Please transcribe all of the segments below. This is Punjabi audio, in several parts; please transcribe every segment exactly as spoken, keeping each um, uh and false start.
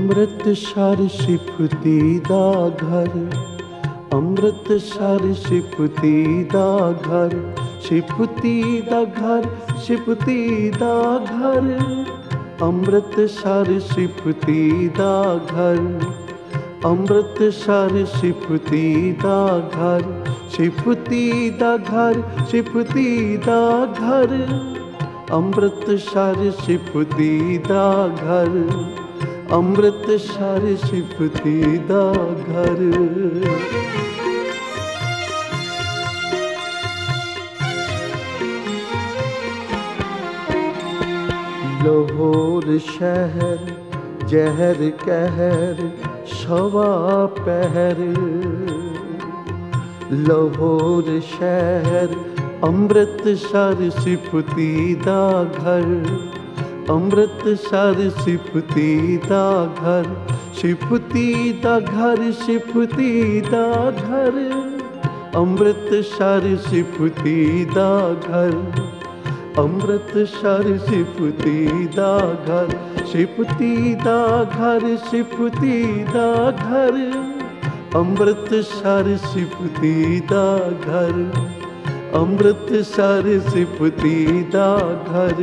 ਅੰਮ੍ਰਿਤਸਰ ਸਿਫਤੀ ਦਾ ਘਰ, ਅੰਮ੍ਰਿਤਸਰ ਸਿਫਤੀ ਦਾ ਘਰ, ਸਿਫਤੀ ਦਾ ਘਰ, ਸਿਫਤੀ ਦਾ ਘਰ, ਅੰਮ੍ਰਿਤਸਰ ਸਿਫਤੀ ਦਾ ਘਰ, ਅੰਮ੍ਰਿਤਸਰ ਸਿਫਤੀ ਦਾ ਘਰ, ਸਿਫਤੀ ਦਾ ਘਰ, ਸਿਫਤੀ ਦਾ ਘਰ, ਅੰਮ੍ਰਿਤਸਰ ਸਿਫਤੀ ਦਾ ਘਰ, ਅੰਮ੍ਰਿਤਸਰ ਸਿਫਤੀ ਦਾ ਘਰ। ਲਾਹੌਰ ਸ਼ਹਿਰ ਜ਼ਹਿਰ ਕਹਿਰ ਸਵਾ ਪਹਿਰ, ਲਾਹੌਰ ਸ਼ਹਿਰ ਅੰਮ੍ਰਿਤਸਰ ਸਿਫਤੀ ਦਾ ਘਰ, ਅੰਮ੍ਰਿਤਸਰ ਸਿਫਤੀ ਦਾ ਘਰ, ਸਿਫਤੀ ਦਾ ਘਰ, ਸਿਫਤੀ ਦਾ ਘਰ, ਅੰਮ੍ਰਿਤਸਰ ਸਿਫਤੀ ਦਾ ਘਰ, ਅੰਮ੍ਰਿਤਸਰ ਸਿਫਤੀ ਦਾ ਘਰ, ਸਿਫਤੀ ਦਾ ਘਰ, ਸਿਫਤੀ ਦਾ ਘਰ, ਅੰਮ੍ਰਿਤਸਰ ਸਿਫਤੀ ਦਾ ਘਰ, ਅੰਮ੍ਰਿਤਸਰ ਸਿਫਤੀ ਦਾ ਘਰ।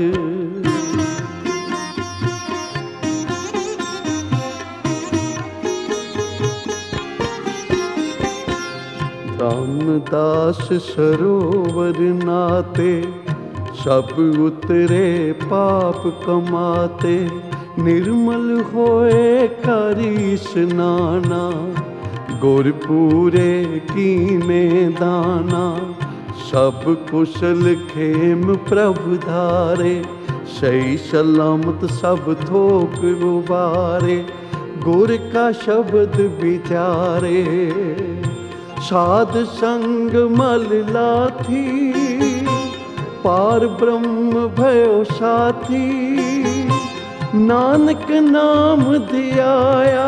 ਰਾਮਦਾਸ ਸਰੋਵਰ ਨਾਤੇ ਸਭ ਉਤਰੇ ਪਾਪ ਕਮਾਤੇ, ਨਿਰਮਲ ਹੋਏ ਕਰ ਇਸ਼ਨਾਨਾ, ਗੁਰਪੂਰੇ ਕੀਨੇ ਦਾਨਾ, ਸਭ ਕੁਸ਼ਲ ਖੇਮ ਪ੍ਰਭ ਧਾਰੇ, ਸਹੀ ਸਲਾਮਤ ਸਭ ਥੋਕ ਉਬਾਰੇ, ਗੁਰ ਕਾ ਸ਼ਬਦ ਵਿਚਾਰੇ, ਸਾਧ ਸੰਗ ਮਲ ਲਾਥੀ, ਪਾਰ ਬ੍ਰਹਮ ਭਇਓ ਸਾਥੀ, ਨਾਨਕ ਨਾਮ ਧਿਆਇਆ,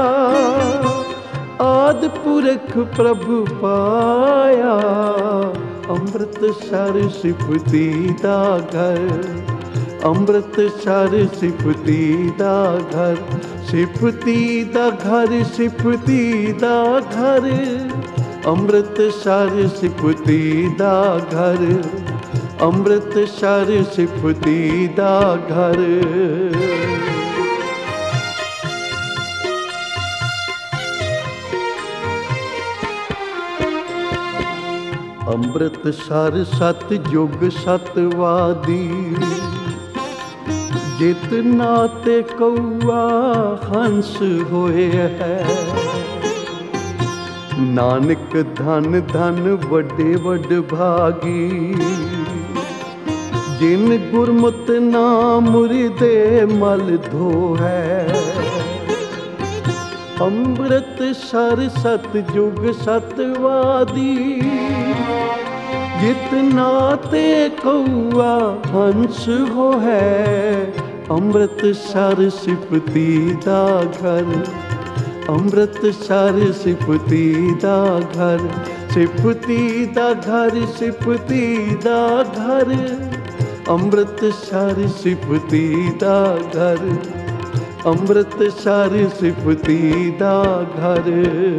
ਆਦਿ ਪੁਰਖ ਪ੍ਰਭ ਪਾਇਆ, ਅੰਮ੍ਰਿਤਸਰ ਸਿਫਤੀ ਦਾ ਘਰ, ਅੰਮ੍ਰਿਤਸਰ ਸਿਫਤੀ ਦਾ ਘਰ, ਸਿਫਤੀ ਦਾ ਘਰ, ਸਿਫਤੀ ਦਾ ਘਰ, ਅੰਮ੍ਰਿਤਸਰ ਸਿਫਤੀ ਦਾ ਘਰ, ਅੰਮ੍ਰਿਤਸਰ ਸਿਫਤੀ ਦਾ ਘਰ। ਅੰਮ੍ਰਿਤਸਰ ਸਤ ਯੁਗ ਸਤਵਾਦੀ, ਜਿਤ ਨਾਤੇ ਕਊਆ ਹੰਸ ਹੋਏ ਹੈ, ਨਾਨਕ ਧਨ ਧਨ ਵੱਡੇ ਵੱਡ ਭਾਗੀ, ਜਿਨ ਗੁਰਮਤਿ ਨਾਮ ਮੁਰਦੇ ਮਲ ਧੋਹੈ, ਅੰਮ੍ਰਿਤਸਰ ਸਤ ਯੁਗ ਸਤਵਾਦੀ, ਜਿਤ ਨਾਤੇ ਕਊਆ ਹੰਸ ਹੋਹੈ, ਅੰਮ੍ਰਿਤਸਰ ਸਿਫਤੀ ਦਾ ਘਰ, ਅੰਮ੍ਰਿਤਸਰ ਸਿਫਤੀ ਦਾ ਘਰ, ਸਿਫਤੀ ਦਾ ਘਰ, ਸਿਫਤੀ ਦਾ ਘਰ, ਅੰਮ੍ਰਿਤਸਰ ਸਿਫਤੀ ਦਾ ਘਰ, ਅੰਮ੍ਰਿਤਸਰ ਸਿਫਤੀ ਦਾ ਘਰ।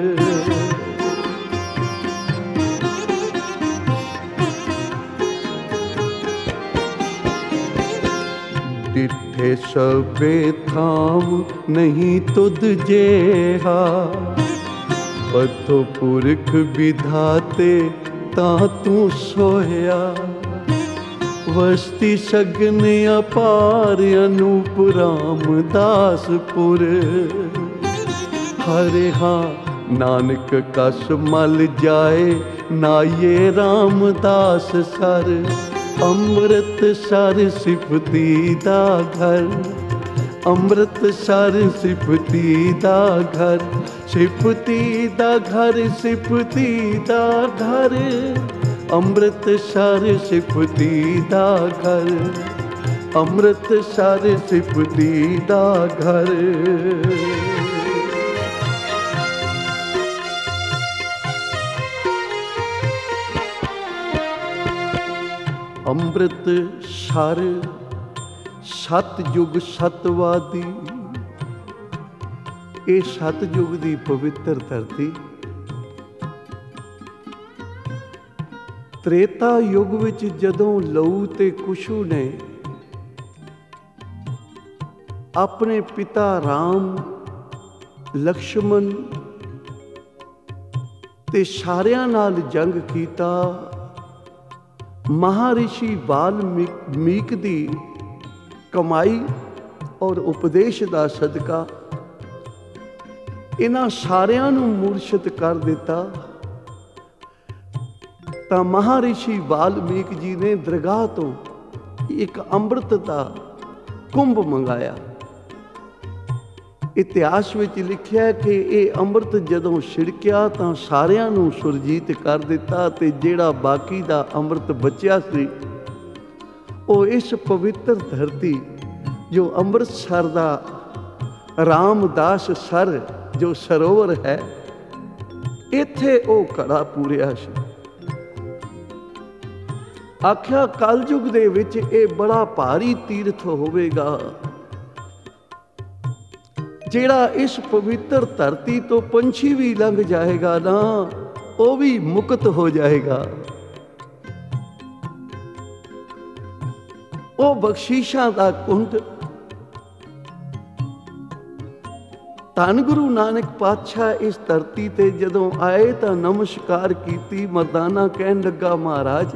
ਜਿੱਥੇ ਸਭੇ ਥਾਮ ਨਹੀਂ ਤੁਧ ਜੇਹਾ, ਪਥੋ ਪੁਰਖ ਵਿਧਾਤੇ ਤਾਂ ਤੂੰ ਸੋਇਆ, ਵਸਤੀ ਸਗਨ ਅਪਾਰ ਅਨੂਪ ਰਾਮਦਾਸਪੁਰ, ਹਰੇ ਹਾਂ ਨਾਨਕ ਕਸ ਮਲ ਜਾਏ, ਨਾਏ ਰਾਮਦਾਸ ਸਰ, ਅੰਮ੍ਰਿਤਸਰ ਸਿਫਤੀ ਦਾ ਘਰ, ਅੰਮ੍ਰਿਤਸਰ ਸਿਫਤੀ ਦਾ ਘਰ, ਸਿਫਤੀ ਦਾ ਘਰ, ਸਿਫਤੀ ਦਾ ਘਰ, ਅੰਮ੍ਰਿਤਸਰ ਸਿਫਤੀ ਦਾ ਘਰ, ਅੰਮ੍ਰਿਤਸਰ ਸਿਫਤੀ ਦਾ ਘਰ। ਅੰਮ੍ਰਿਤਸਰ ਸਤਯੁਗ ਸਤਵਾਦੀ, ਇਹ ਸਤਿਯੁਗ ਦੀ ਪਵਿੱਤਰ ਧਰਤੀ ਤ੍ਰੇਤਾ ਯੁੱਗ ਵਿੱਚ ਜਦੋਂ ਲਹੂ ਤੇ ਕੁਸ਼ੂ ਨੇ ਆਪਣੇ ਪਿਤਾ ਰਾਮ, ਲਕਸ਼ਮਣ ਤੇ ਸਾਰਿਆਂ ਨਾਲ ਜੰਗ ਕੀਤਾ, ਮਹਾਰਿਸ਼ੀ ਵਾਲਮੀਕ ਦੀ ਕਮਾਈ ਔਰ ਉਪਦੇਸ਼ ਦਾ ਸਦਕਾ ਇਹਨਾਂ ਸਾਰਿਆਂ ਨੂੰ ਮੂਰਛਿਤ ਕਰ ਦਿੱਤਾ, ਤਾਂ ਮਹਾਰਿਸ਼ੀ ਵਾਲਮੀਕ ਜੀ ਨੇ ਦਰਗਾਹ ਤੋਂ ਇੱਕ ਅੰਮ੍ਰਿਤ ਦਾ ਕੁੰਭ ਮੰਗਾਇਆ। ਇਤਿਹਾਸ ਵਿੱਚ ਲਿਖਿਆ ਕਿ ਇਹ ਅੰਮ੍ਰਿਤ ਜਦੋਂ ਛਿੜਕਿਆ ਤਾਂ ਸਾਰਿਆਂ ਨੂੰ ਸੁਰਜੀਤ ਕਰ ਦਿੱਤਾ, ਤੇ ਜਿਹੜਾ ਬਾਕੀ ਦਾ ਅੰਮ੍ਰਿਤ ਬਚਿਆ ਸੀ ਉਹ ਇਸ ਪਵਿੱਤਰ ਧਰਤੀ ਜੋ ਅੰਮ੍ਰਿਤਸਰ ਦਾ ਰਾਮਦਾਸ ਸਰ ਜੋ ਸਰੋਵਰ ਹੈ, ਇੱਥੇ ਉਹ ਘੜਾ ਪੂਰਿਆ ਸੀ। ਆਖਿਆ ਕਲਯੁਗ ਦੇ ਵਿੱਚ ਇਹ ਬੜਾ ਭਾਰੀ ਤੀਰਥ ਹੋਵੇਗਾ, ਜਿਹੜਾ ਇਸ ਪਵਿੱਤਰ ਧਰਤੀ ਤੋਂ ਪੰਛੀ ਵੀ ਲੰਘ ਜਾਏਗਾ ਨਾ, ਉਹ ਵੀ ਮੁਕਤ ਹੋ ਜਾਏਗਾ। ਉਹ ਬਖਸ਼ੀਸ਼ਾਂ ਦਾ ਕੁੰਡ ਧੰਨ ਗੁਰੂ ਨਾਨਕ ਪਾਤਸ਼ਾਹ ਇਸ ਧਰਤੀ ਤੇ ਜਦੋਂ ਆਏ ਤਾਂ ਨਮਸਕਾਰ ਕੀਤੀ। ਮਰਦਾਨਾ ਕਹਿਣ ਲੱਗਾ, ਮਹਾਰਾਜ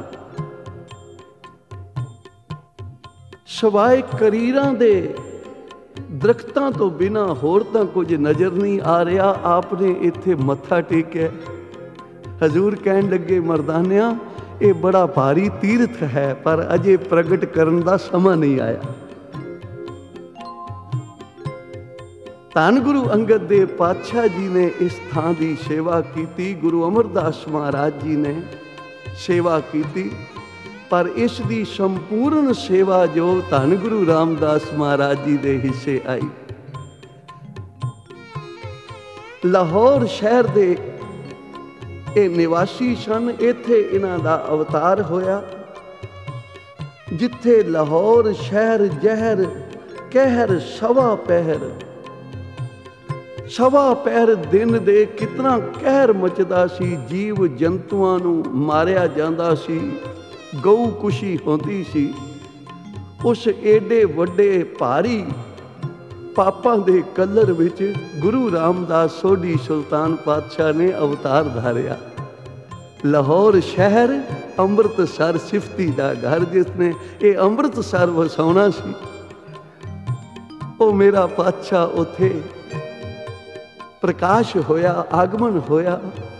ਸਵਾਏ ਕਰੀਰਾਂ ਦੇ ਦਰਖਤਾਂ ਤੋਂ ਬਿਨਾਂ ਹੋਰ ਤਾਂ ਕੁਝ ਨਜ਼ਰ ਨਹੀਂ ਆ ਰਿਹਾ, ਆਪਨੇ ਇੱਥੇ ਮੱਥਾ ਟੇਕਿਆ। ਹਜ਼ੂਰ ਕਹਿਣ ਲੱਗੇ, ਮਰਦਾਨਿਆਂ ਇਹ ਬੜਾ ਭਾਰੀ ਤੀਰਥ ਹੈ, ਪਰ ਅਜੇ ਪ੍ਰਗਟ ਕਰਨ ਦਾ ਸਮਾਂ ਨਹੀਂ ਆਇਆ। ਧੰਨ ਗੁਰੂ ਅੰਗਦ ਦੇਵ ਪਾਤਸ਼ਾਹ ਜੀ ਨੇ ਇਸ ਥਾਂ ਦੀ ਸੇਵਾ ਕੀਤੀ, ਗੁਰੂ ਅਮਰਦਾਸ ਮਹਾਰਾਜ ਜੀ ਨੇ ਸੇਵਾ ਕੀਤੀ, ਪਰ ਇਸ ਦੀ ਸੰਪੂਰਨ ਸੇਵਾ ਜੋ ਧੰਨ ਗੁਰੂ ਰਾਮਦਾਸ ਮਹਾਰਾਜ ਜੀ ਦੇ ਹਿੱਸੇ ਆਈ। ਲਾਹੌਰ ਸ਼ਹਿਰ ਦੇ ਇਹ ਨਿਵਾਸੀ ਸਨ, ਇੱਥੇ ਇਹਨਾਂ ਦਾ ਅਵਤਾਰ ਹੋਇਆ। ਜਿੱਥੇ ਲਾਹੌਰ ਸ਼ਹਿਰ ਜ਼ਹਿਰ ਕਹਿਰ ਸਵਾ ਪਹਿਰ, ਸਵਾ ਪਹਿਰ ਦਿਨ ਦੇ ਕਿਤਨਾ ਕਹਿਰ ਮਚਦਾ ਸੀ, ਜੀਵ ਜੰਤੂਆਂ ਨੂੰ ਮਾਰਿਆ ਜਾਂਦਾ ਸੀ, ਗਊ ਕੁਸ਼ੀ ਹੁੰਦੀ ਸੀ। ਉਸ ਏਡੇ ਵੱਡੇ ਭਾਰੀ ਪਾਪਾਂ ਦੇ ਕਲਰ ਵਿੱਚ ਗੁਰੂ ਰਾਮਦਾਸ ਸੋਢੀ ਸੁਲਤਾਨ ਪਾਤਸ਼ਾਹ ਨੇ ਅਵਤਾਰ ਧਾਰਿਆ। ਲਾਹੌਰ ਸ਼ਹਿਰ ਅੰਮ੍ਰਿਤਸਰ ਸਿਫਤੀ ਦਾ ਘਰ, ਜਿਸਨੇ ਇਹ ਅੰਮ੍ਰਿਤਸਰ ਵਸਾਉਣਾ ਸੀ, ਉਹ ਮੇਰਾ ਪਾਤਸ਼ਾਹ ਉੱਥੇ ਪ੍ਰਕਾਸ਼ ਹੋਇਆ, ਆਗਮਨ ਹੋਇਆ।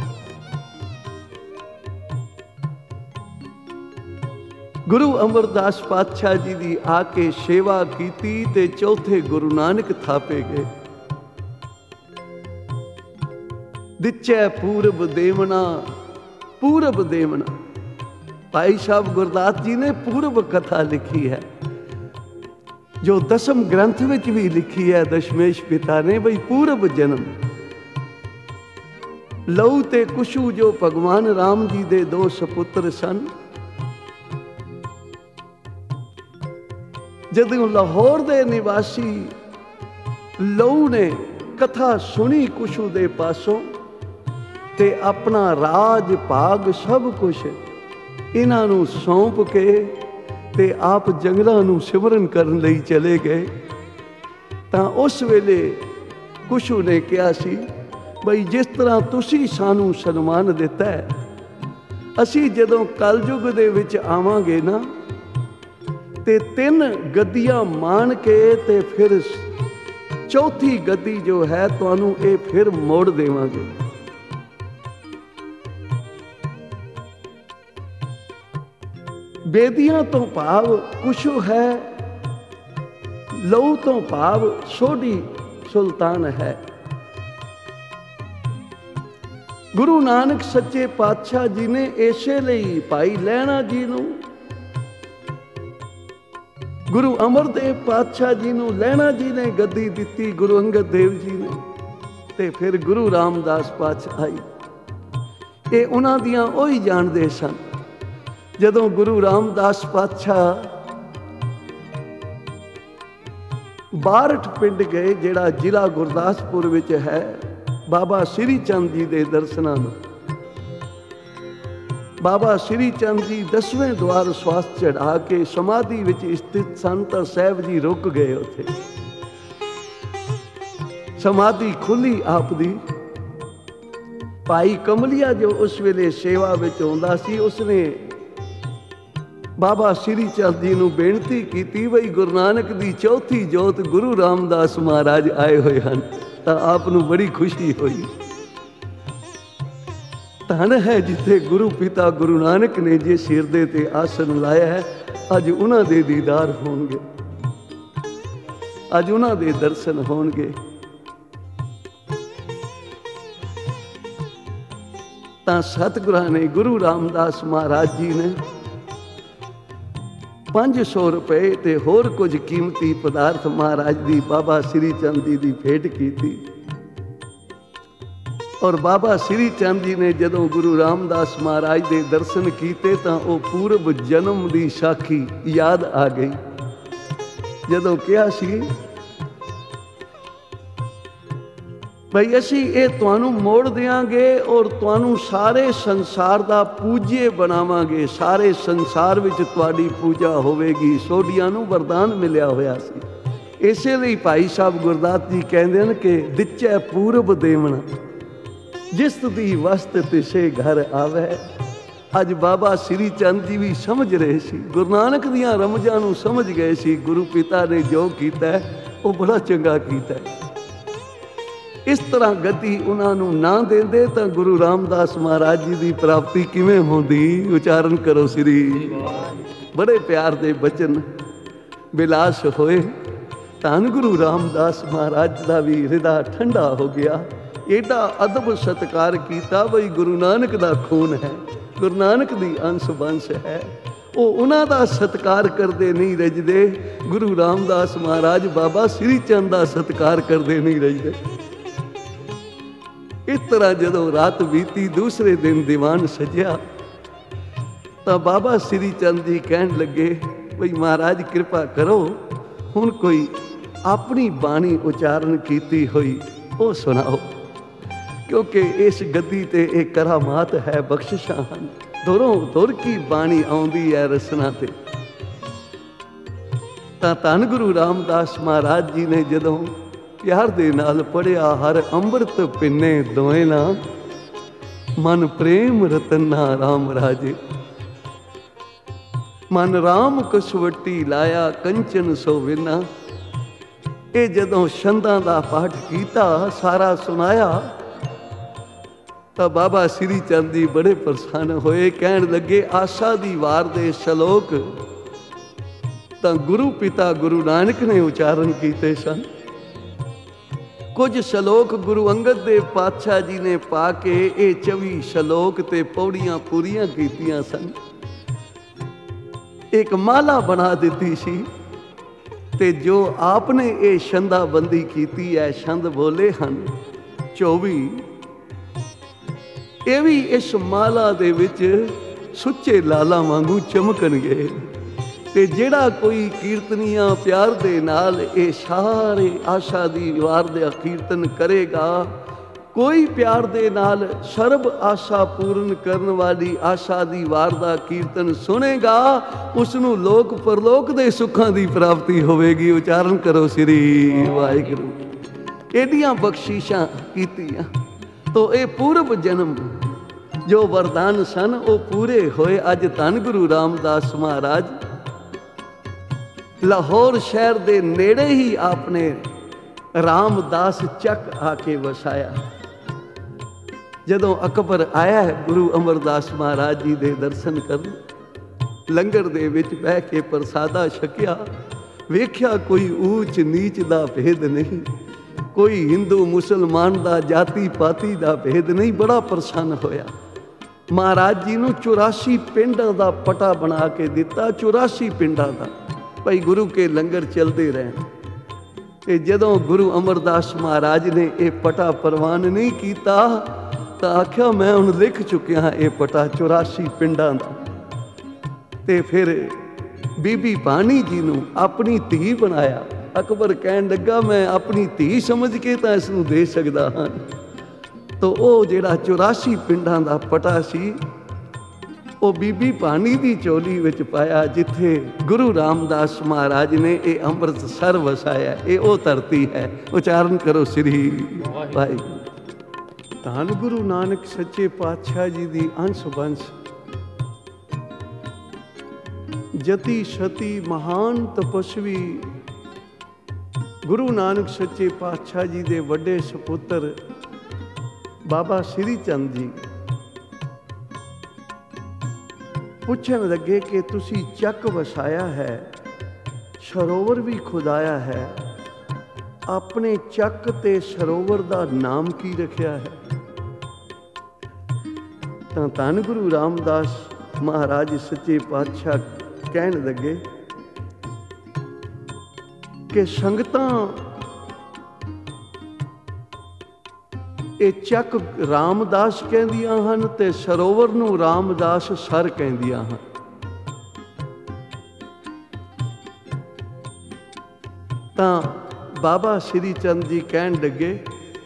ਗੁਰੂ ਅਮਰਦਾਸ ਪਾਤਸ਼ਾਹ ਜੀ ਦੀ ਆ ਕੇ ਸੇਵਾ ਕੀਤੀ ਤੇ ਚੌਥੇ ਗੁਰੂ ਨਾਨਕ ਥਾਪੇ ਗਏ। ਦਿੱਚੈ ਪੂਰਬ ਦੇਵਨਾ, ਪੂਰਬ ਦੇਵਨਾ। ਭਾਈ ਸਾਹਿਬ ਗੁਰਦਾਸ ਜੀ ਨੇ ਪੂਰਬ ਕਥਾ ਲਿਖੀ ਹੈ, ਜੋ ਦਸਮ ਗ੍ਰੰਥ ਵਿੱਚ ਵੀ ਲਿਖੀ ਹੈ ਦਸ਼ਮੇਸ਼ ਪਿਤਾ ਨੇ, ਬਈ ਪੂਰਬ ਜਨਮ। ਲਹੂ ਤੇ ਕੁਸ਼ੂ ਜੋ ਭਗਵਾਨ ਰਾਮ ਜੀ ਦੇ ਦੋ ਸਪੁੱਤਰ ਸਨ, ਜਦੋਂ ਲਾਹੌਰ ਦੇ ਨਿਵਾਸੀ ਲਹੂ ਨੇ ਕਥਾ ਸੁਣੀ ਕੁਸ਼ੂ ਦੇ ਪਾਸੋਂ, ਤੇ ਆਪਣਾ ਰਾਜ ਭਾਗ ਸਭ ਕੁਝ ਇਹਨਾਂ ਨੂੰ ਸੌਂਪ ਕੇ ਤੇ ਆਪ ਜੰਗਲਾਂ ਨੂੰ ਸਿਮਰਨ ਕਰਨ ਲਈ ਚਲੇ ਗਏ। ਤਾਂ ਉਸ ਵੇਲੇ ਕੁਸ਼ੂ ਨੇ ਕਿਹਾ ਸੀ, ਬਈ ਜਿਸ ਤਰ੍ਹਾਂ ਤੁਸੀਂ ਸਾਨੂੰ ਸਨਮਾਨ ਦਿੱਤਾ ਹੈ, ਅਸੀਂ ਜਦੋਂ ਕਲਯੁਗ ਦੇ ਵਿੱਚ ਆਵਾਂਗੇ ਨਾ, ਤੇ ਤਿੰਨ ਗੱਦੀਆਂ ਮਾਣ ਕੇ ਤੇ ਫਿਰ ਚੌਥੀ ਗੱਦੀ ਜੋ ਹੈ ਤੁਹਾਨੂੰ ਇਹ ਫਿਰ ਮੋੜ ਦੇਵਾਂਗੇ। ਬੇਦੀਆਂ ਤੋਂ ਭਾਵ ਕੁਸ਼ੂ ਹੈ, ਲਹੂ ਤੋਂ ਭਾਵ ਸੋਢੀ ਸੁਲਤਾਨ ਹੈ। ਗੁਰੂ ਨਾਨਕ ਸੱਚੇ ਪਾਤਸ਼ਾਹ ਜੀ ਨੇ ਇਸੇ ਲਈ ਭਾਈ ਲਹਿਣਾ ਜੀ ਨੂੰ, ਗੁਰੂ ਅਮਰਦੇਵ ਪਾਤਸ਼ਾਹ ਜੀ ਨੂੰ ਲਹਿਣਾ ਜੀ ਨੇ ਗੱਦੀ ਦਿੱਤੀ, ਗੁਰੂ ਅੰਗਦ ਦੇਵ ਜੀ ਨੇ, ਤੇ ਫਿਰ ਗੁਰੂ ਰਾਮਦਾਸ ਪਾਤਸ਼ਾਹ ਆਈ। ਇਹ ਉਹਨਾਂ ਦੀਆਂ ਉਹੀ ਜਾਣਦੇ ਸਨ। ਜਦੋਂ ਗੁਰੂ ਰਾਮਦਾਸ ਪਾਤਸ਼ਾਹ ਬਾਰਠ ਪਿੰਡ ਗਏ, ਜਿਹੜਾ ਜ਼ਿਲ੍ਹਾ ਗੁਰਦਾਸਪੁਰ ਵਿੱਚ ਹੈ, ਬਾਬਾ ਸ੍ਰੀ ਚੰਦ ਜੀ ਦੇ ਦਰਸ਼ਨਾਂ ਨੂੰ। ਬਾਬਾ ਸ੍ਰੀ ਚੰਦ ਜੀ ਦਸਵੇਂ ਦੁਆਰ ਸਵਾਸ ਚੜਾ ਕੇ ਸਮਾਧੀ ਵਿੱਚ ਸਥਿਤ ਸਨ ਤਾਂ ਸਾਹਿਬ ਜੀ ਰੁਕ ਗਏ ਉੱਥੇ। ਸਮਾਧੀ ਖੁੱਲੀ ਆਪ ਦੀ। ਭਾਈ ਕਮਲੀਆ ਜੋ ਉਸ ਵੇਲੇ ਸੇਵਾ ਵਿੱਚ ਆਉਂਦਾ ਸੀ, ਉਸਨੇ ਬਾਬਾ ਸ੍ਰੀ ਚੰਦ ਜੀ ਨੂੰ ਬੇਨਤੀ ਕੀਤੀ, ਬਈ ਗੁਰੂ ਨਾਨਕ ਦੀ ਚੌਥੀ ਜੋਤ ਗੁਰੂ ਰਾਮਦਾਸ ਮਹਾਰਾਜ ਆਏ ਹੋਏ ਹਨ। ਤਾਂ ਆਪ ਨੂੰ ਬੜੀ ਖੁਸ਼ੀ ਹੋਈ। ਧਨ ਹੈ ਜਿੱਥੇ ਗੁਰੂ ਪਿਤਾ ਗੁਰੂ ਨਾਨਕ ਨੇ ਜੇ ਸਿਰ ਦੇ ਤੇ ਆਸਣ ਲਾਇਆ ਹੈ, ਅੱਜ ਉਹਨਾਂ ਦੇ ਦੀਦਾਰ ਹੋਣਗੇ, ਅੱਜ ਉਹਨਾਂ ਦੇ ਦਰਸ਼ਨ ਹੋਣਗੇ। ਤਾਂ ਸਤਿਗੁਰਾਂ ਨੇ, ਗੁਰੂ ਰਾਮਦਾਸ ਮਹਾਰਾਜ ਜੀ ਨੇ ਪੰਜ ਸੌ ਰੁਪਏ ਤੇ ਹੋਰ ਕੁਝ ਕੀਮਤੀ ਪਦਾਰਥ ਮਹਾਰਾਜ ਦੀ ਬਾਬਾ ਸ੍ਰੀ ਚੰਦ ਜੀ ਦੀ ਭੇਟ ਕੀਤੀ। ਔਰ ਬਾਬਾ ਸ੍ਰੀ ਚੰਦ ਜੀ ਨੇ ਜਦੋਂ ਗੁਰੂ ਰਾਮਦਾਸ ਮਹਾਰਾਜ ਦੇ ਦਰਸ਼ਨ ਕੀਤੇ ਤਾਂ ਉਹ ਪੂਰਬ ਜਨਮ ਦੀ ਸਾਖੀ ਯਾਦ ਆ ਗਈ। ਜਦੋਂ ਕਿਹਾ ਸੀ ਭਈ ਅਸੀਂ ਇਹ ਤੁਹਾਨੂੰ ਮੋੜ ਦਿਆਂਗੇ ਔਰ ਤੁਹਾਨੂੰ ਸਾਰੇ ਸੰਸਾਰ ਦਾ ਪੂਜੇ ਬਣਾਵਾਂਗੇ, ਸਾਰੇ ਸੰਸਾਰ ਵਿੱਚ ਤੁਹਾਡੀ ਪੂਜਾ ਹੋਵੇਗੀ। ਸੋਢੀਆਂ ਨੂੰ ਵਰਦਾਨ ਮਿਲਿਆ ਹੋਇਆ ਸੀ। ਇਸੇ ਲਈ ਭਾਈ ਸਾਹਿਬ ਗੁਰਦਾਸ ਜੀ ਕਹਿੰਦੇ ਹਨ ਕਿ ਦਿੱਚੈ ਪੂਰਬ ਦੇਵਣਾ, ਜਿਸ ਦੀ ਵਸਤ ਤਿਸੇ ਘਰ ਆਵੇ। ਅੱਜ ਬਾਬਾ ਸ੍ਰੀ ਚੰਦ ਜੀ ਵੀ ਸਮਝ ਰਹੇ ਸੀ, ਗੁਰੂ ਨਾਨਕ ਦੀਆਂ ਰਮਜ਼ਾਂ ਨੂੰ ਸਮਝ ਗਏ ਸੀ। ਗੁਰੂ ਪਿਤਾ ਨੇ ਜੋ ਕੀਤਾ ਉਹ ਬੜਾ ਚੰਗਾ ਕੀਤਾ। ਇਸ ਤਰ੍ਹਾਂ ਗਤੀ ਉਹਨਾਂ ਨੂੰ ਨਾ ਦਿੰਦੇ ਤਾਂ ਗੁਰੂ ਰਾਮਦਾਸ ਮਹਾਰਾਜ ਜੀ ਦੀ ਪ੍ਰਾਪਤੀ ਕਿਵੇਂ ਹੁੰਦੀ? ਉਚਾਰਨ ਕਰੋ ਸ੍ਰੀ। ਬੜੇ ਪਿਆਰ ਦੇ ਬਚਨ ਬਿਲਾਸ ਹੋਏ। ਧੰਨ ਗੁਰੂ ਰਾਮਦਾਸ ਮਹਾਰਾਜ ਦਾ ਵੀ ਹਿਰਦਾ ਠੰਡਾ ਹੋ ਗਿਆ। ਏਡਾ ਅਦਬ ਸਤਿਕਾਰ ਕੀਤਾ, ਬਈ ਗੁਰੂ ਨਾਨਕ ਦਾ ਖੂਨ ਹੈ, ਗੁਰੂ ਨਾਨਕ ਦੀ ਅੰਸ਼ ਬੰਸ਼ ਹੈ। ਉਹ ਉਹਨਾਂ ਦਾ ਸਤਿਕਾਰ ਕਰਦੇ ਨਹੀਂ ਰੱਜਦੇ। ਗੁਰੂ ਰਾਮਦਾਸ ਮਹਾਰਾਜ ਬਾਬਾ ਸ੍ਰੀ ਚੰਦ ਦਾ ਸਤਿਕਾਰ ਕਰਦੇ ਨਹੀਂ ਰੱਜਦੇ। ਇਸ ਤਰ੍ਹਾਂ ਜਦੋਂ ਰਾਤ ਬੀਤੀ, ਦੂਸਰੇ ਦਿਨ ਦੀਵਾਨ ਸਜਿਆ ਤਾਂ ਬਾਬਾ ਸ੍ਰੀ ਚੰਦ ਜੀ ਕਹਿਣ ਲੱਗੇ, ਬਈ ਮਹਾਰਾਜ ਕਿਰਪਾ ਕਰੋ, ਹੁਣ ਕੋਈ ਆਪਣੀ ਬਾਣੀ ਉਚਾਰਨ ਕੀਤੀ ਹੋਈ ਉਹ ਸੁਣਾਓ, ਕਿਉਂਕਿ ਇਸ ਗੱਦੀ ਤੇ ਇਹ ਕਰਾਮਾਤ ਹੈ, ਬਖਸ਼ਿਸ਼ਾਂ ਹਨ। ਦੁਰੋਂ ਦੁਰ ਕੀ ਬਾਣੀ ਆਉਂਦੀ ਹੈ ਰਸਨਾ ਤੇ। ਤਾਂ ਧੰਨ ਗੁਰੂ ਰਾਮਦਾਸ ਮਹਾਰਾਜ ਜੀ ਨੇ ਜਦੋਂ ਪਿਆਰ ਦੇ ਨਾਲ ਪੜਿਆ, ਹਰ ਅੰਮ੍ਰਿਤ ਪਿੰਨੇ ਦੋਏ ਨਾ, ਮਨ ਪ੍ਰੇਮ ਰਤਨਾ ਰਾਮ ਰਾਜੇ। ਮਨ ਰਾਮ ਕਸਵੱਟੀ ਲਾਇਆ, ਕੰਚਨ ਸੋ ਵਿਨਾ। ਇਹ ਜਦੋਂ ਛੰਦਾਂ ਦਾ ਪਾਠ ਕੀਤਾ, ਸਾਰਾ ਸੁਣਾਇਆ, ਤਾਂ ਬਾਬਾ ਸ੍ਰੀ ਚੰਦ ਜੀ ਬੜੇ ਪ੍ਰਸੰਨ ਹੋਏ। ਕਹਿਣ ਲੱਗੇ, ਆਸਾ ਦੀ ਵਾਰ ਦੇ ਸ਼ਲੋਕ ਤਾਂ ਗੁਰੂ ਪਿਤਾ ਗੁਰੂ ਨਾਨਕ ਨੇ ਉਚਾਰਨ ਕੀਤੇ ਸਨ। ਕੁਝ ਸ਼ਲੋਕ ਗੁਰੂ ਅੰਗਦ ਦੇਵ ਪਾਤਸ਼ਾਹ ਜੀ ਨੇ ਪਾ ਕੇ ਇਹ ਚੌਵੀ ਸ਼ਲੋਕ ਤੇ ਪੌੜੀਆਂ ਪੂਰੀਆਂ ਕੀਤੀਆਂ ਸਨ। ਇੱਕ ਮਾਲਾ ਬਣਾ ਦਿੱਤੀ ਸੀ ਤੇ ਜੋ ਆਪ ਨੇ ਇਹ ਛੰਦਾਬੰਦੀ ਕੀਤੀ ਹੈ, ਛੰਦ ਬੋਲੇ ਹਨ ਚੌਵੀ। ਇਹ ਵੀ ਇਸ ਮਾਲਾ ਦੇ ਵਿੱਚ ਸੁੱਚੇ ਲਾਲਾਂ ਵਾਂਗੂ ਚਮਕਣਗੇ। ਤੇ ਜਿਹੜਾ ਕੋਈ ਕੀਰਤਨੀਆਂ ਪਿਆਰ ਦੇ ਨਾਲ ਇਹ ਸਾਰੇ ਆਸ਼ਾ ਦੀ ਵਾਰ ਦਾ ਕੀਰਤਨ ਕਰੇਗਾ, ਕੋਈ ਪਿਆਰ ਦੇ ਨਾਲ ਸਰਬ ਆਸ਼ਾ ਪੂਰਨ ਕਰਨ ਵਾਲੀ ਆਸ਼ਾ ਦੀ ਵਾਰ ਦਾ ਕੀਰਤਨ ਸੁਣੇਗਾ, ਉਸ ਨੂੰ ਲੋਕ ਪਰਲੋਕ ਦੇ ਸੁੱਖਾਂ ਦੀ ਪ੍ਰਾਪਤੀ ਹੋਵੇਗੀ। ਉਚਾਰਨ ਕਰੋ ਸ੍ਰੀ ਵਾਹਿਗੁਰੂ। ਐਡੀਆਂ ਬਖਸ਼ਿਸ਼ਾਂ ਕੀਤੀਆਂ ਤੋ ਇਹ ਪੂਰਬ ਜਨਮ ਜੋ ਵਰਦਾਨ ਸਨ ਉਹ ਪੂਰੇ ਹੋਏ। ਅੱਜ ਧੰਨ ਗੁਰੂ ਰਾਮਦਾਸ ਮਹਾਰਾਜ ਲਾਹੌਰ ਸ਼ਹਿਰ ਦੇ ਨੇੜੇ ਹੀ ਆਪਨੇ ਰਾਮਦਾਸ ਚੱਕ ਆ ਕੇ ਵਸਾਇਆ। ਜਦੋਂ ਅਕਬਰ ਆਇਆ ਗੁਰੂ ਅਮਰਦਾਸ ਮਹਾਰਾਜ ਜੀ ਦੇ ਦਰਸ਼ਨ ਕਰਨ, ਲੰਗਰ ਦੇ ਵਿੱਚ ਬਹਿ ਕੇ ਪ੍ਰਸਾਦਾ ਛਕਿਆ, ਵੇਖਿਆ ਕੋਈ ਊਚ ਨੀਚ ਦਾ ਭੇਦ ਨਹੀਂ, ਕੋਈ ਹਿੰਦੂ ਮੁਸਲਮਾਨ ਦਾ ਜਾਤੀ ਪਾਤੀ ਦਾ ਭੇਦ ਨਹੀਂ। ਬੜਾ ਪ੍ਰਸੰਨ ਹੋਇਆ। ਮਹਾਰਾਜ ਜੀ ਨੂੰ ਚੁਰਾਸੀ ਪਿੰਡਾਂ ਦਾ ਪਟਾ ਬਣਾ ਕੇ ਦਿੱਤਾ, ਚੁਰਾਸੀ ਪਿੰਡਾਂ ਦਾ, ਭਾਈ ਗੁਰੂ ਕੇ ਲੰਗਰ ਚਲਦੇ ਰਹਿਣ। ਤੇ ਜਦੋਂ ਗੁਰੂ ਅਮਰਦਾਸ ਮਹਾਰਾਜ ਨੇ ਇਹ ਪਟਾ ਪ੍ਰਵਾਨ ਨਹੀਂ ਕੀਤਾ ਤਾਂ ਆਖਿਆ, ਮੈਂ ਹੁਣ ਲਿਖ ਚੁੱਕਿਆ ਇਹ ਪਟਾ ਚੁਰਾਸੀ ਪਿੰਡਾਂ ਦਾ। ਤੇ ਫਿਰ ਬੀਬੀ ਭਾਨੀ ਜੀ ਨੂੰ ਆਪਣੀ ਧੀ ਬਣਾਇਆ। ਅਕਬਰ ਕਹਿਣ ਲੱਗਾ ਮੈਂ ਆਪਣੀ ਧੀ ਸਮਝ ਕੇ ਤਾਂ ਇਸ ਨੂੰ ਦੇ ਸਕਦਾ ਹਾਂ। ਤਾਂ ਉਹ ਜਿਹੜਾ ਚੁਰਾਸੀ ਪਿੰਡਾਂ ਦਾ ਪਟਾ ਸੀ ਉਹ ਬੀਬੀ ਭਾਨੀ ਦੀ ਝੋਲੀ ਵਿੱਚ ਪਾਇਆ, ਜਿੱਥੇ ਗੁਰੂ ਰਾਮਦਾਸ ਮਹਾਰਾਜ ਨੇ ਇਹ ਅੰਮ੍ਰਿਤਸਰ ਵਸਾਇਆ। ਇਹ ਉਹ ਧਰਤੀ ਹੈ। ਉਚਾਰਨ ਕਰੋ ਸ੍ਰੀ ਵਾਹਿਗੁਰੂ। ਧੰਨ ਗੁਰੂ ਨਾਨਕ ਸੱਚੇ ਪਾਤਸ਼ਾਹ ਜੀ ਦੀ ਅੰਸ਼ ਬੰਸ਼, ਜਤੀ ਸਤੀ ਮਹਾਨ ਤਪਸਵੀ ਗੁਰੂ ਨਾਨਕ ਸੱਚੇ ਪਾਤਸ਼ਾਹ ਜੀ ਦੇ ਵੱਡੇ ਸਪੁੱਤਰ ਬਾਬਾ ਸ੍ਰੀ ਚੰਦ ਜੀ ਪੁੱਛਣ ਲੱਗੇ ਕਿ ਤੁਸੀਂ ਚੱਕ ਵਸਾਇਆ ਹੈ, ਸਰੋਵਰ ਵੀ ਖੁਦਾਇਆ ਹੈ, ਆਪਣੇ ਚੱਕ ਤੇ ਸਰੋਵਰ ਦਾ ਨਾਮ ਕੀ ਰੱਖਿਆ ਹੈ? ਤਾਂ ਧੰਨ ਗੁਰੂ ਰਾਮਦਾਸ ਮਹਾਰਾਜ ਸੱਚੇ ਪਾਤਸ਼ਾਹ ਕਹਿਣ ਲੱਗੇ ਕਿ ਸੰਗਤਾਂ ਇਹ ਚੱਕ ਰਾਮਦਾਸ ਕਹਿੰਦੀਆਂ ਹਨ ਤੇ ਸਰੋਵਰ ਨੂੰ ਰਾਮਦਾਸ ਸਰ ਕਹਿੰਦੀਆਂ ਹਨ। ਤਾਂ ਬਾਬਾ ਸ੍ਰੀ ਚੰਦ ਜੀ ਕਹਿਣ ਲੱਗੇ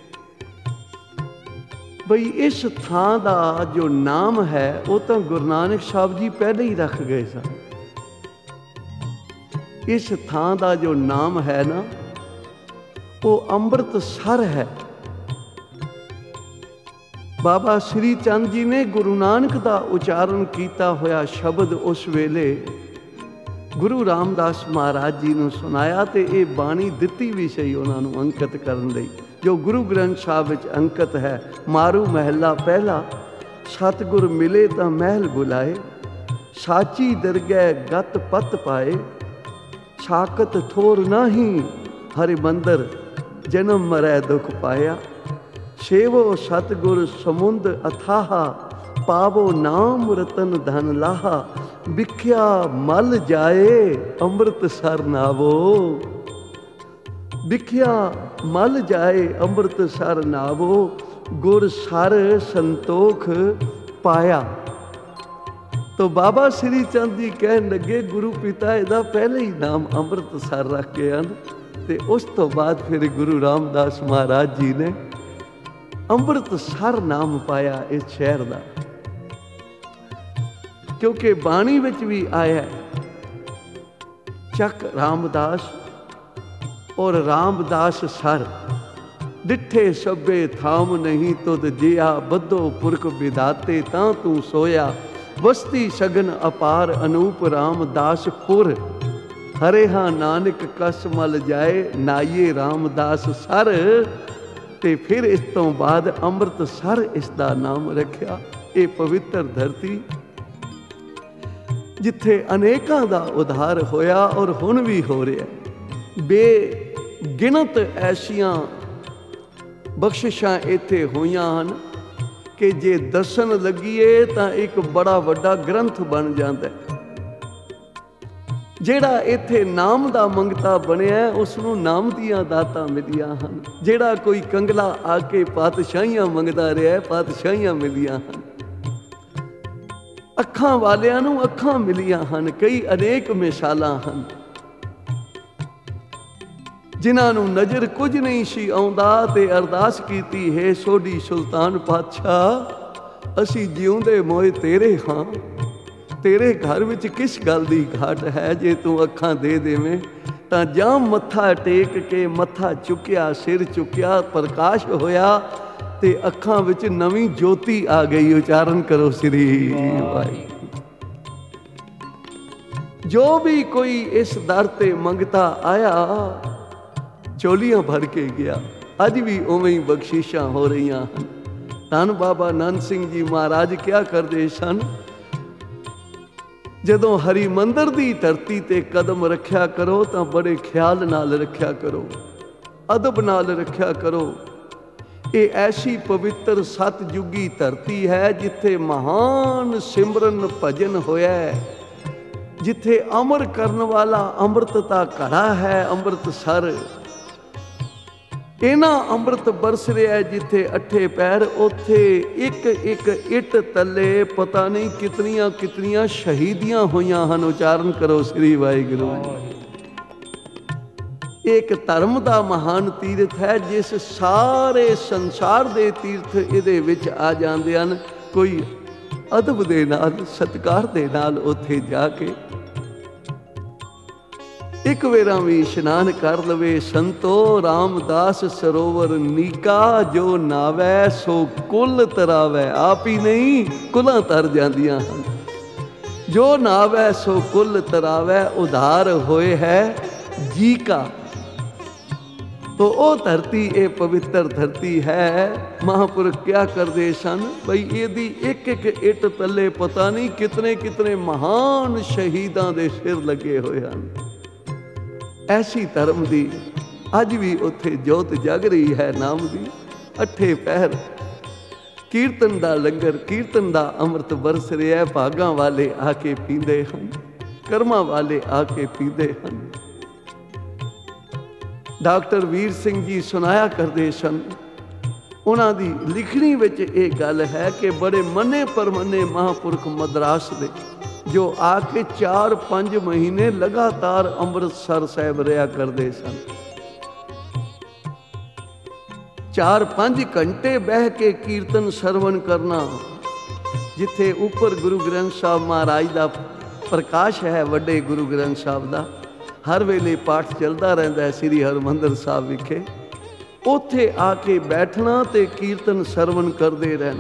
ਬਈ ਇਸ ਥਾਂ ਦਾ ਜੋ ਨਾਮ ਹੈ ਉਹ ਤਾਂ ਗੁਰੂ ਨਾਨਕ ਸਾਹਿਬ ਜੀ ਪਹਿਲੇ ਹੀ ਰੱਖ ਗਏ ਸਨ। ਇਸ ਥਾਂ ਦਾ ਜੋ ਨਾਮ ਹੈ ਨਾ ਉਹ ਅੰਮ੍ਰਿਤਸਰ ਹੈ। ਬਾਬਾ ਸ੍ਰੀ ਚੰਦ ਜੀ ਨੇ ਗੁਰੂ ਨਾਨਕ ਦਾ ਉਚਾਰਨ ਕੀਤਾ ਹੋਇਆ ਸ਼ਬਦ ਉਸ ਵੇਲੇ ਗੁਰੂ ਰਾਮਦਾਸ ਮਹਾਰਾਜ ਜੀ ਨੂੰ ਸੁਣਾਇਆ ਤੇ ਇਹ ਬਾਣੀ ਦਿੱਤੀ ਵੀ ਸਹੀ ਉਹਨਾਂ ਨੂੰ ਅੰਕਿਤ ਕਰਨ ਲਈ, ਜੋ ਗੁਰੂ ਗ੍ਰੰਥ ਸਾਹਿਬ ਵਿੱਚ ਅੰਕਿਤ ਹੈ। ਮਾਰੂ ਮਹਿਲਾ ਪਹਿਲਾ, ਸਤਿਗੁਰ ਮਿਲੇ ਤਾਂ ਮਹਿਲ ਬੁਲਾਏ, ਸਾਚੀ ਦਰਗਹਿ ਗਤ ਪਤ ਪਾਏ, ਸਾਕਤ ਠੋਰ ਨਾਹੀ ਹਰਿ ਮੰਦਰ, ਜਨਮ ਮਰੈ ਦੁਖ ਪਾਇਆ, ਸੇਵੋ ਸਤਿਗੁਰ ਸਮੁੰਦ ਅਥਾਹਾ, ਪਾਵੋ ਨਾਮ ਰਤਨ ਧਨ ਲਾਹਾ, ਵਿਖਿਆ ਮਲ ਜਾਏ ਅੰਮ੍ਰਿਤਸਰ ਨਾਵੋ, ਵਿਖਿਆ ਮਲ ਜਾਏ ਅੰਮ੍ਰਿਤਸਰ ਨਾਵੋ, ਗੁਰ ਸਰ ਸੰਤੋਖ ਪਾਇਆ। ਤੋ ਬਾਬਾ ਸ੍ਰੀ ਚੰਦ ਜੀ ਕਹਿਣ ਲੱਗੇ ਗੁਰੂ ਪਿਤਾ ਇਹਦਾ ਪਹਿਲੇ ਹੀ ਨਾਮ ਅੰਮ੍ਰਿਤਸਰ ਰੱਖ ਕੇ ਹਨ ਤੇ ਉਸ ਤੋਂ ਬਾਅਦ ਫਿਰ ਗੁਰੂ ਰਾਮਦਾਸ ਮਹਾਰਾਜ ਜੀ ਨੇ ਅੰਮ੍ਰਿਤਸਰ ਨਾਮ ਪਾਇਆ ਇਸ ਸ਼ਹਿਰ ਦਾ, ਕਿਉਂਕਿ ਬਾਣੀ ਵਿੱਚ ਵੀ ਆਇਆ ਚੱਕ ਰਾਮਦਾਸ ਔਰ ਰਾਮਦਾਸ ਸਰ, ਡਿੱਠੇ ਸਭੇ ਥਾਮ ਨਹੀਂ ਤੁਧ ਜਿਆ, ਬੱਧੋ ਪੁਰਖ ਵਿਦਾਤੇ ਤਾਂ ਤੂੰ ਸੋਇਆ, ਵਸਤੀ ਸ਼ਗਨ ਅਪਾਰ ਅਨੂਪ ਰਾਮਦਾਸ ਪੁਰ, ਹਰੇਹਾ ਨਾਨਕ ਕਸ ਮਲ ਜਾਏ, ਨਾਈਏ ਰਾਮਦਾਸ ਸਰ। ਤੇ ਫਿਰ ਇਸ ਤੋਂ ਬਾਅਦ ਅੰਮ੍ਰਿਤਸਰ ਇਸ ਦਾ ਨਾਮ ਰੱਖਿਆ। ਇਹ ਪਵਿੱਤਰ ਧਰਤੀ ਜਿੱਥੇ ਅਨੇਕਾਂ ਦਾ ਉਧਾਰ ਹੋਇਆ ਔਰ ਹੁਣ ਵੀ ਹੋ ਰਿਹਾ। ਬੇਗਿਣਤ ਐਸੀਆਂ ਬਖਸ਼ਿਸ਼ਾਂ ਇੱਥੇ ਹੋਈਆਂ ਹਨ ਕਿ ਜੇ ਦੱਸਣ ਲੱਗੀਏ ਤਾਂ ਇੱਕ ਬੜਾ ਵੱਡਾ ਗ੍ਰੰਥ ਬਣ ਜਾਂਦਾ। ਜਿਹੜਾ ਇੱਥੇ ਨਾਮ ਦਾ ਮੰਗਤਾ ਬਣਿਆ ਉਸ ਨੂੰ ਨਾਮ ਦੀਆਂ ਦਾਤਾਂ ਮਿਲੀਆਂ ਹਨ। ਜਿਹੜਾ ਕੋਈ ਕੰਗਲਾ ਆ ਕੇ ਪਾਤਸ਼ਾਹੀਆਂ ਮੰਗਦਾ ਰਿਹਾ, ਪਾਤਸ਼ਾਹੀਆਂ ਮਿਲੀਆਂ ਹਨ। ਅੱਖਾਂ ਵਾਲਿਆਂ ਨੂੰ ਅੱਖਾਂ ਮਿਲੀਆਂ ਹਨ। ਕਈ ਅਨੇਕ ਮਿਸਾਲਾਂ ਹਨ। ਜਿਨ੍ਹਾਂ ਨੂੰ ਨਜ਼ਰ ਕੁਝ ਨਹੀਂ ਸੀ ਆਉਂਦਾ ਤੇ ਅਰਦਾਸ ਕੀਤੀ ਹੈ ਸੋਢੀ ਸੁਲਤਾਨ ਪਾਤਸ਼ਾਹ, ਅਸੀਂ ਜਿਉਂਦੇ ਮੋਏ ਤੇਰੇ ਹਾਂ, ਤੇਰੇ ਘਰ ਵਿੱਚ ਕਿਸ ਗੱਲ ਦੀ ਘਾਟ ਹੈ? ਜੇ ਤੂੰ ਅੱਖਾਂ ਦੇ ਦੇਵੇਂ ਤਾਂ ਜਾਂ ਮੱਥਾ ਟੇਕ ਕੇ ਮੱਥਾ ਚੁੱਕਿਆ, ਸਿਰ ਚੁੱਕਿਆ, ਪ੍ਰਕਾਸ਼ ਹੋਇਆ ਤੇ ਅੱਖਾਂ ਵਿੱਚ ਨਵੀਂ ਜੋਤੀ ਆ ਗਈ। ਉਚਾਰਨ ਕਰੋ ਸ੍ਰੀ ਵਾਹਿਗੁਰੂ। ਜੋ ਵੀ ਕੋਈ ਇਸ ਦਰ ਤੇ ਮੰਗਤਾ ਆਇਆ ਝੋਲੀਆਂ ਭਰ ਕੇ ਗਿਆ। ਅੱਜ ਵੀ ਉਵੇਂ ਹੀ ਬਖਸ਼ਿਸ਼ਾਂ ਹੋ ਰਹੀਆਂ ਹਨ। ਧੰਨ ਬਾਬਾ ਨੰਦ ਸਿੰਘ ਜੀ ਮਹਾਰਾਜ ਕਿਆ ਕਰਦੇ ਸਨ, ਜਦੋਂ ਹਰੀ ਮੰਦਰ ਦੀ ਧਰਤੀ ਤੇ ਕਦਮ ਰੱਖਿਆ ਕਰੋ ਤਾਂ ਬੜੇ ਖਿਆਲ ਨਾਲ ਰੱਖਿਆ ਕਰੋ, ਅਦਬ ਨਾਲ ਰੱਖਿਆ ਕਰੋ। ਇਹ ਐਸੀ ਪਵਿੱਤਰ ਸਤਜੁਗੀ ਧਰਤੀ ਹੈ ਜਿੱਥੇ ਮਹਾਨ ਸਿਮਰਨ ਭਜਨ ਹੋਇਆ ਹੈ, ਜਿੱਥੇ ਅਮਰ ਕਰਨ ਵਾਲਾ ਅੰਮ੍ਰਿਤ ਦਾ ਘੜਾ ਹੈ ਅੰਮ੍ਰਿਤਸਰ। ਇਹਨਾਂ ਅੰਮ੍ਰਿਤ ਬਰਸ ਰਿਹਾ ਜਿੱਥੇ ਅੱਠੇ ਪੈਰ, ਉੱਥੇ ਇੱਕ ਇੱਕ ਇੱਟ ਤੱਲੇ ਪਤਾ ਨਹੀਂ ਕਿਤਨੀਆਂ ਕਿਤਨੀਆਂ ਸ਼ਹੀਦੀਆਂ ਹੋਈਆਂ ਹਨ। ਉਚਾਰਨ ਕਰੋ ਸ੍ਰੀ ਵਾਹਿਗੁਰੂ। एक धर्म का महान तीर्थ है जिस सारे संसार के तीर्थ इहदे विच आ जांदे हन। कोई अदब दे नाल सत्कार दे नाल उत्थे जाके एक वेरा भी इशनान कर लवे। संतो रामदास सरोवर नीका, जो नावै सो कुल तरावै। आप ही नहीं कुलां तर जांदियां हन। जो नावै सो कुल तरावै, उधार होए है जी का। तो वो धरती ये पवित्र धरती है। महापुरुष क्या करते सन बई यदि एक एक इट तले पता नहीं कितने कितने महान शहीदां दे सिर लगे हुए हैं। ऐसी धर्म दी अज भी उत्थे जोत जग रही है नाम दी। अठे पहर कीर्तन दा लंगर, कीर्तन दा अमृत बरस रहा है। भागां वाले आके पींदे हन, कर्मां वाले आके पींदे हन। डॉक्टर वीर सिंह जी सुनाया करते सन, उन्हां दी लिखनी विच ये गल है कि बड़े मने परमने महापुरख मद्रास दे जो आके चार पांच महीने लगातार अमृतसर साहिब रहा करते सन। चार पांच घंटे बह के कीर्तन सरवण करना, जिथे ऊपर गुरु ग्रंथ साहब महाराज का प्रकाश है, वड्डे गुरु ग्रंथ साहब का हर वेले पाठ चलता रहता है श्री हरमंदर साहब विखे। उत्थे आके बैठना ते कीर्तन सरवण करते रहना।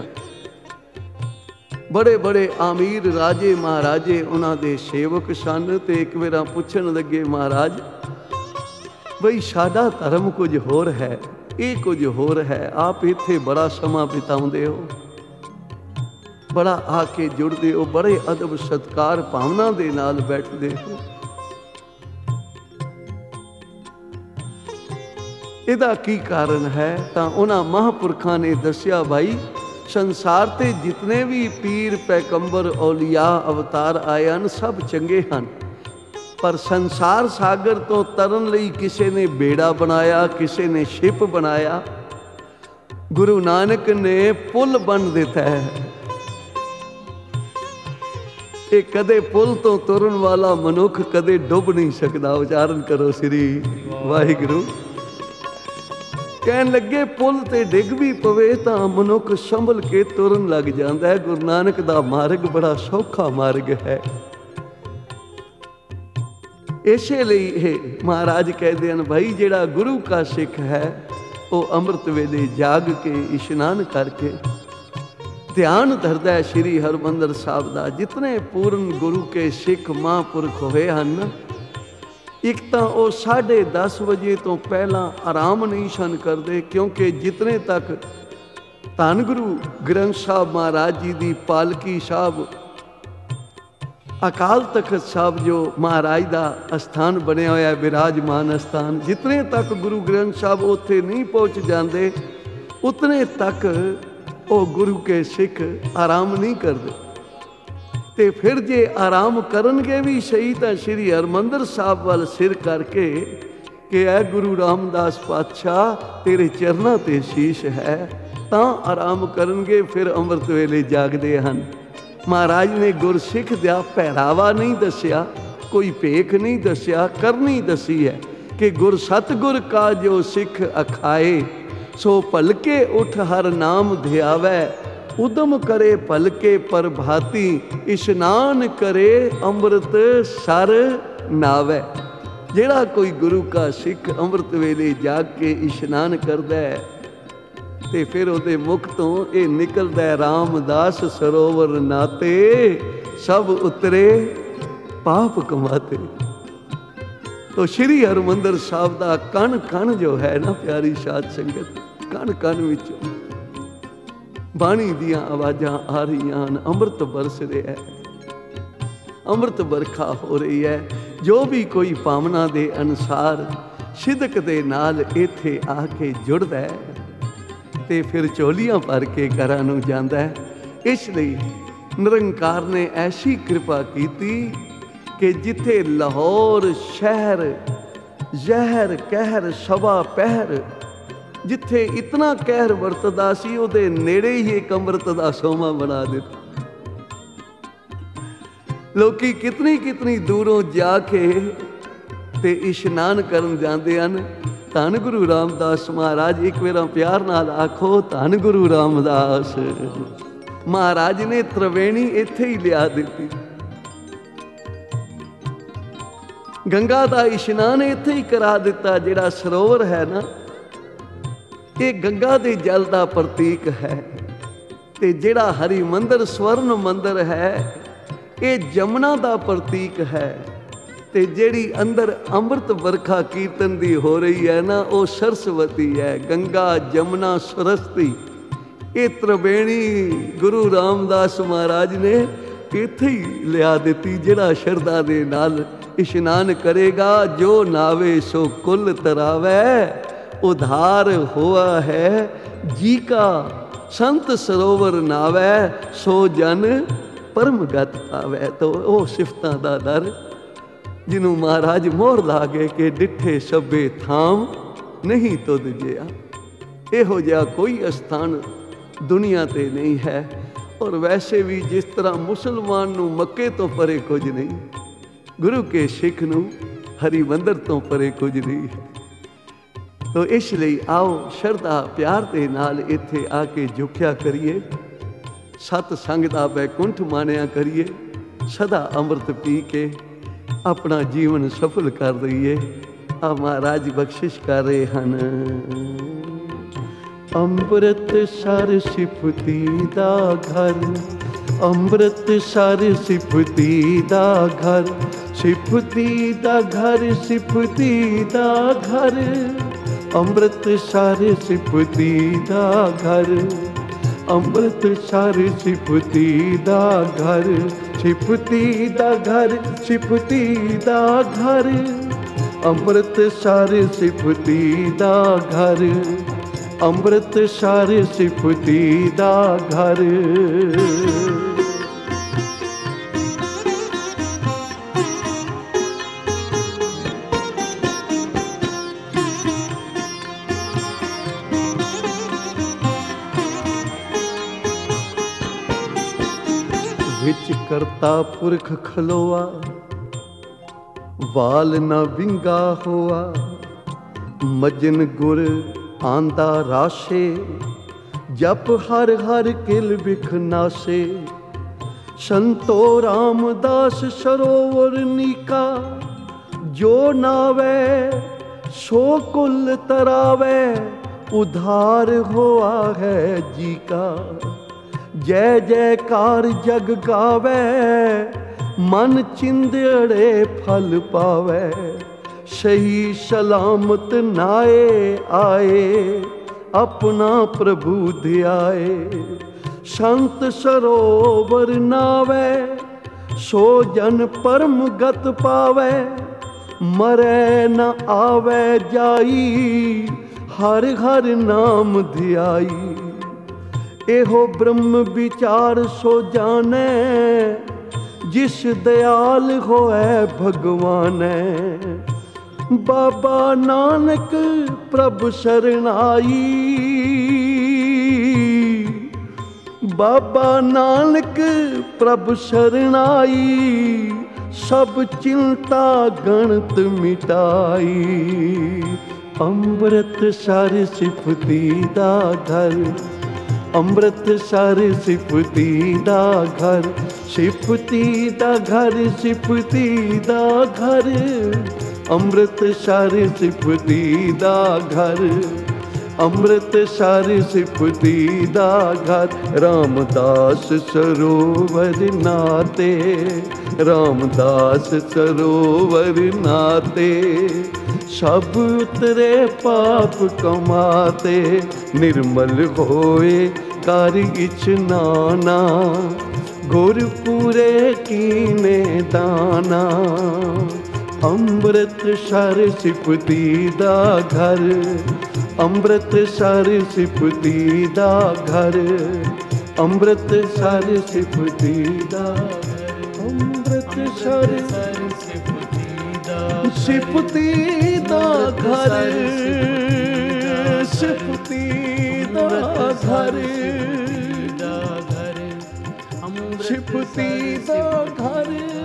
बड़े बड़े आमीर राजे महाराजे उन्हां दे सेवक सन। ते एक बार पुछन लगे, महाराज बई साडा धर्म कुछ होर है, ये कुछ होर है, आप इत्थे बड़ा समा बिताउंदे हो, बड़ा आके जुड़ते हो, बड़े अदब सत्कार भावना दे नाल बैठते हो। इहदा की कारण है? तो उन्हां महापुरखों ने दसिया, भाई संसार ते जितने भी पीर पैगंबर औलिया अवतार आए हैं सब चंगे हैं, पर संसार सागर तो तरन लई किसी ने बेड़ा बनाया, किसी ने शिप बनाया। गुरु नानक ने पुल बन दिता है। ये कदे पुल तो तुरन वाला मनुख कदे डुब नहीं सकता। उच्चारण करो श्री वाहिगुरु। कहन लगे पुल ते डिग भी पवे तो मनुख संभल के तुरन लग जाता है। गुरु नानक दा मार्ग बड़ा सौखा मार्ग है। इसे लिए महाराज कहते हैं, भाई जेड़ा गुरु का सिख है वो अमृत वेले जाग के इशनान करके ध्यान धरदा है श्री हरमंदर साहब का। जितने पूर्ण गुरु के सिख महापुरख हुए हैं, एक तो वो साढ़े दस बजे तो पहला आराम नहीं सन करते, क्योंकि जितने तक धन गुरु ग्रंथ साहब महाराज जी की पालकी साहब अकाल तख्त साहब जो महाराज का स्थान बनया होया विराजमान स्थान, जितने तक गुरु ग्रंथ साहब उत्थे नहीं पहुँच जाते उतने तक वो गुरु के सिख आराम नहीं करते। ते फिर जे आराम करनगे भी सही तो श्री हरमंदर साहब वाल सिर करके कि ऐ गुरु रामदास पातशाह तेरे चरणों ते शीश है, तां आराम करनगे। फिर अमृत वेले जागदे हन। महाराज ने गुरसिख दा पहरावा नहीं दसिया, कोई भेख नहीं दसिया, करनी दसी है कि गुर सतगुर का जो सिख अखाए, सो भलके उठ हर नाम ध्यावै, उदम करे भलके प्रभाती, इशनान करे अमृत सर नावै। जेड़ा कोई गुरु का सिख अमृत वेले जाग के इशनान करदा है ते फिर उहदे मुख तो ये निकलदा है, रामदास सरोवर नाते सब उतरे पाप कमाते। तो श्री हरमंदर साहब का कण कण जो है ना प्यारी साध संगत, कण कण विचों बाणी दियां आवाज़ां आ रही हैं, अमृत बरस रहा है, अमृत बरखा हो रही है। जो भी कोई भावना दे अनुसार सिदक दे नाल इत्थे आके जुड़दा है ते फिर चोलियां भर के घरां नूं जांदा है। इसलिए निरंकार ने ऐसी कृपा की कि जिथे लाहौर शहर जहर कहर सवा पहर, जिथे इतना कहर वरतदा सी उहदे नेड़े ही एक अमृत दा सोमा बना दिता। लोकी कितनी कितनी दूरों जाके ਤੇ ਇਸ਼ਨਾਨ ਕਰਨ ਜਾਂਦੇ ਹਨ। ਧੰਨ ਗੁਰੂ ਰਾਮਦਾਸ ਮਹਾਰਾਜ, ਇੱਕ ਵਾਰ ਪਿਆਰ ਨਾਲ ਆਖੋ ਧੰਨ ਗੁਰੂ ਰਾਮਦਾਸ। ਮਹਾਰਾਜ ਨੇ ਤ੍ਰਿਵੇਣੀ ਇੱਥੇ ਹੀ ਲਿਆ ਦਿੱਤੀ। ਗੰਗਾ ਦਾ ਇਸ਼ਨਾਨ ਇੱਥੇ ਹੀ ਕਰਾ ਦਿੱਤਾ। ਜਿਹੜਾ ਸਰੋਵਰ ਹੈ ਨਾ, ਇਹ ਗੰਗਾ ਦੇ ਜਲ ਦਾ ਪ੍ਰਤੀਕ ਹੈ। ਤੇ ਜਿਹੜਾ ਹਰੀ ਮੰਦਰ ਸਵਰਨ ਮੰਦਰ ਹੈ, ਇਹ ਜਮਨਾ ਦਾ ਪ੍ਰਤੀਕ ਹੈ। ਤੇ ਜਿਹੜੀ ਅੰਦਰ ਅੰਮ੍ਰਿਤ ਵਰਖਾ ਕੀਰਤਨ ਦੀ ਹੋ ਰਹੀ ਹੈ ਨਾ, ਉਹ ਸਰਸਵਤੀ ਹੈ। ਗੰਗਾ ਜਮਨਾ ਸਰਸਵਤੀ, ਇਹ ਤ੍ਰਿਵੇਣੀ ਗੁਰੂ ਰਾਮਦਾਸ ਮਹਾਰਾਜ ਨੇ ਇੱਥੇ ਹੀ ਲਿਆ ਦਿੱਤੀ। ਜਿਹੜਾ ਸ਼ਰਧਾ ਦੇ ਨਾਲ ਇਸ਼ਨਾਨ ਕਰੇਗਾ, ਜੋ ਨਾਵੇ ਸੋ ਕੁਲ ਤਰਾਵੈ, ਉਧਾਰ ਹੋਆ ਹੈ ਜੀ ਕਾ। ਸੰਤ ਸਰੋਵਰ ਨਾਵੈ, ਸੋ ਜਨ ਪਰਮ ਗਤ ਪਾਵੈ। ਤੋ ਉਹ ਸਿਫਤਾਂ ਦਾ ਦਰ ਜਿਹਨੂੰ ਮਹਾਰਾਜ ਮੋਹਰ ਲਾ ਗਏ ਕਿ ਡਿੱਠੇ ਸਭੇ ਥਾਮ ਨਹੀਂ ਤੁਧ ਜਿਆ। ਇਹੋ ਜਿਹਾ ਕੋਈ ਅਸਥਾਨ ਦੁਨੀਆ ਤੇ ਨਹੀਂ ਹੈ। ਔਰ ਵੈਸੇ ਵੀ ਜਿਸ ਤਰ੍ਹਾਂ ਮੁਸਲਮਾਨ ਨੂੰ ਮੱਕੇ ਤੋਂ ਪਰੇ ਕੁਝ ਨਹੀਂ, ਗੁਰੂ ਕੇ ਸਿੱਖ ਨੂੰ ਹਰਿਮੰਦਰ ਤੋਂ ਪਰੇ ਕੁਝ ਨਹੀਂ ਹੈ। ਤੋ ਇਸ ਲਈ ਆਓ ਸ਼ਰਧਾ ਪਿਆਰ ਦੇ ਨਾਲ ਇੱਥੇ ਆ ਕੇ ਝੁਕਿਆ ਕਰੀਏ, ਸਤ ਸੰਗ ਦਾ ਬੈਕੁੰਠ ਮਾਣਿਆ ਕਰੀਏ, ਸਦਾ ਅੰਮ੍ਰਿਤ ਪੀ ਕੇ ਆਪਣਾ ਜੀਵਨ ਸਫਲ ਕਰ ਦਈਏ। ਆ ਮਹਾਰਾਜ ਬਖਸ਼ਿਸ਼ ਕਰ ਰਹੇ ਹਨ। ਅੰਮ੍ਰਿਤ ਸਰ ਸਿਫਤੀ ਦਾ ਘਰ, ਅੰਮ੍ਰਿਤ ਸਰ ਸਿਫਤੀ ਦਾ ਘਰ, ਸਿਫਤੀ ਦਾ ਘਰ, ਸਿਫਤੀ ਦਾ ਘਰ, ਅੰਮ੍ਰਿਤ ਸਰ ਸਿਫਤੀ ਦਾ ਘਰ, ਅੰਮ੍ਰਿਤ ਸਰ ਸਿਫਤੀ ਦਾ ਘਰ, ਸਿਫਤੀ ਦਾ ਘਰ, ਸਿਫਤੀ ਦਾ ਘਰ, ਅੰਮ੍ਰਿਤ ਸਰ ਸਿਫਤੀ ਦਾ ਘਰ, ਅੰਮ੍ਰਿਤ ਸਰ ਸਿਫਤੀ ਦਾ ਘਰ। ਵਿੱਚ ਕਰਤਾ ਪੁਰਖ ਖਲੋਆ, ਵਾਲ ਨਾ ਵਿੰਗਾ ਹੋਆ, ਮਜਨ ਗੁਰ ਆਂਦਾ ਰਾਸ਼ੇ, ਜਪ ਹਰ ਹਰ ਕਿਲ ਬਿਖ ਨਾਸੇ। ਸੰਤੋ ਰਾਮਦਾਸ ਸਰੋਵਰ ਨੀਕਾ, ਜੋ ਨਾਵੇ ਸੋ ਕੁਲ ਤਰਾਵੇ, ਉਧਾਰ ਹੋਆ ਹੈ ਜੀ ਕਾ। ਜੈ ਜੈਕਾਰ ਜਗ ਗਾਵੇ, ਮਨ ਚਿੰਦੜੇ ਫਲ ਪਾਵੇ। ਸਹੀ ਸਲਾਮਤ ਨਾਏ ਆਏ, ਆਪਣਾ ਪ੍ਰਭੂ ਧਿਆਏ। ਸੰਤ ਸਰੋਵਰ ਨਾਵੇ, ਸੋ ਜਨ ਪਰਮ ਗਤ ਪਾਵੇ। ਮਰੈ ਨ ਆਵੇ ਜਾਈ, ਹਰ ਹਰ ਨਾਮ ਧਿਆਈ। ਇਹੋ ਬ੍ਰਹਮ ਵਿਚਾਰ ਸੋ ਜਾਣੈ, ਜਿਸ ਦਿਆਲ ਹੋਏ ਭਗਵਾਨੈ। ਬਾਬਾ ਨਾਨਕ ਪ੍ਰਭ ਸਰਨਾਈ, ਬਾਬਾ ਨਾਨਕ ਪ੍ਰਭ ਸਰਨਾਈ। ਸਭ ਚਿੰਤਾ ਗਣਤ ਮਿਟਾਈ। ਅੰਮ੍ਰਿਤ ਸਰ ਸਿਫਤੀ ਦਾ ਘਰ, ਅੰਮ੍ਰਿਤ ਸਰ ਸਿਫਤੀ ਦਾ ਘਰ, ਸਿਫਤੀ ਦਾ ਘਰ, ਸਿਫਤੀ ਦਾ ਘਰ, ਅੰਮ੍ਰਿਤ ਸਰ ਸਿਫਤੀ ਦਾ ਘਰ, ਅੰਮ੍ਰਿਤ ਸਰ ਸਿਫਤੀ ਦਾ ਘਰ। ਰਾਮਦਾਸ ਸਰੋਵਰ ਨਾਤੇ, ਰਾਮਦਾਸ ਸਰੋਵਰ ਨਾਤੇ। ਸਭ ਉਤਰੇ ਪਾਪ ਕਮਾਤੇ, ਨਿਰਮਲ ਹੋਏ ਕਰ ਇਛਨਾਨਾ। ਗੁਰਪੂਰੇ ਕੀਨੇ ਦਾਨਾ, ਅੰਮ੍ਰਿਤ ਸਰ ਸਿਫਤੀ ਦਾ ਘਰ, ਅੰਮ੍ਰਿਤ ਸਰ ਸਿਫਤੀ ਦਾ ਘਰ, ਅੰਮ੍ਰਿਤ ਸਰ ਸਿਫਤੀ ਦਾ, ਅੰਮ੍ਰਿਤ ਸਰ ਸਿਫਤੀ ਦਾ ਘਰ, ਸਿਫਤੀ ਦਾ ਘਰ, ਸਿਫਤੀ ਦਾ ਘਰ।